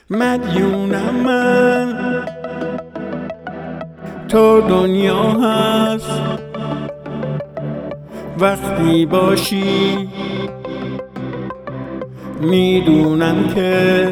مدیونم من تو دنیا هست وقتی باشی میدونم که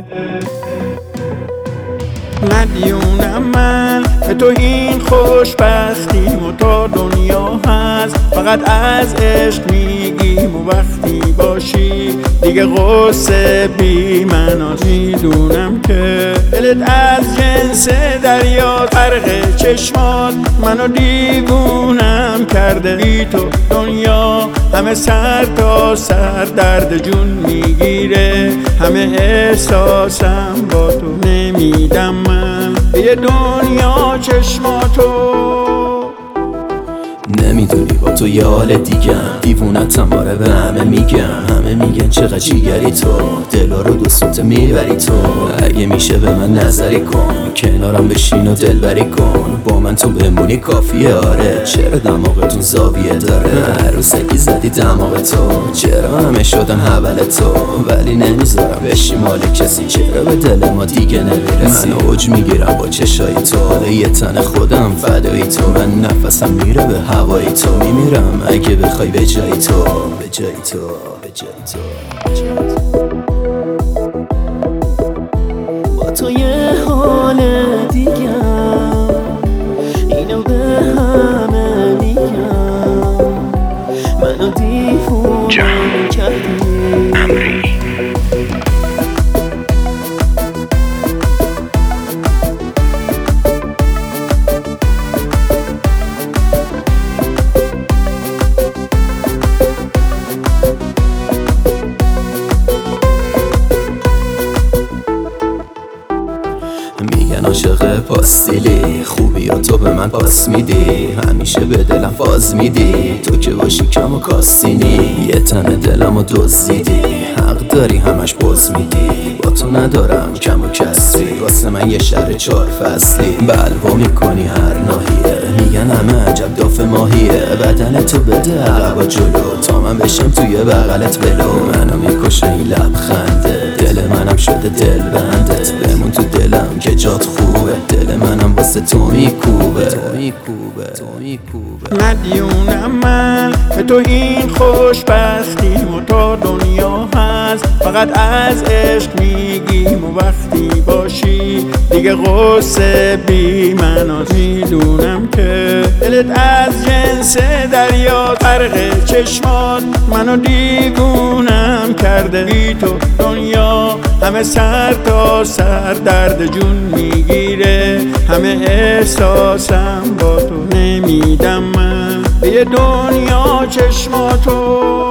مدیونم من به تو این خوشبختیم و تا دنیا هست فقط از عشق میگیم و وقتی باشی دیگه غصه بی مناست. میدونم که دلت از جنس دریا فرق چشمات منو دیوونم کرده بی تو دنیا همه سر تا سر درد جون میگیره همه احساسم با تو نمیدم من به یه دنیا چشماتو نمیدونی با تو یه حال دیگم دیوونتم باره به همه میگن چقدر جیگری تو دلا رو دوستت میبری تو اگه میشه به من نظری کن کنارم بشین و دلبری کن با من تو بمونی کافیه آره چرا دماغتون زاویه داره عروسکی زدی دماغ تو چرا همه شدن حول تو ولی نمیذارم بشی مال کسی چرا به دل ما دیگه نمیرسی من اوج میگیرم با چشای تو حالا یه تن خودم فدای تو من نفسم میره به هوای تو میمیرم اگه بخوای به جای تو به جای تو به جای تو با تو یه حال دیگم اینو به همه میگم منو دیوونه کردی میگن عاشق پاستیلی خوبی و تو به من پاس میدی همیشه به دلم فاز میدی تو که باشی کم و کاستینی یه تن دلم و دزدیدی حق داری همش باز میدی با تو ندارم کم و کسری واسه من یه شهر 4 فصلی بلوا میکنی هر ناحیه میگن همه عجب داف ماهیه بدن تو بده عقب و جلو تا من بشم توی بغلت ولو منو میکشه این لبخنده دل منم شده دل بندت بمون تو دلم که جات خوبه دل منم واسه تو میکوبه مدیونم من به تو این خوشبختیم و تا دنیا هست فقط از عشق میگیم و وقتی باشی دیگه غصه بی مناست. میدونم که دلت از جنس دریا فرق چشمات منو دیوونم کرده بی تو دنیا همه سر تا سر درد جون میگیره همه احساسم با تو نمیدم من به یه دنیا چشماتو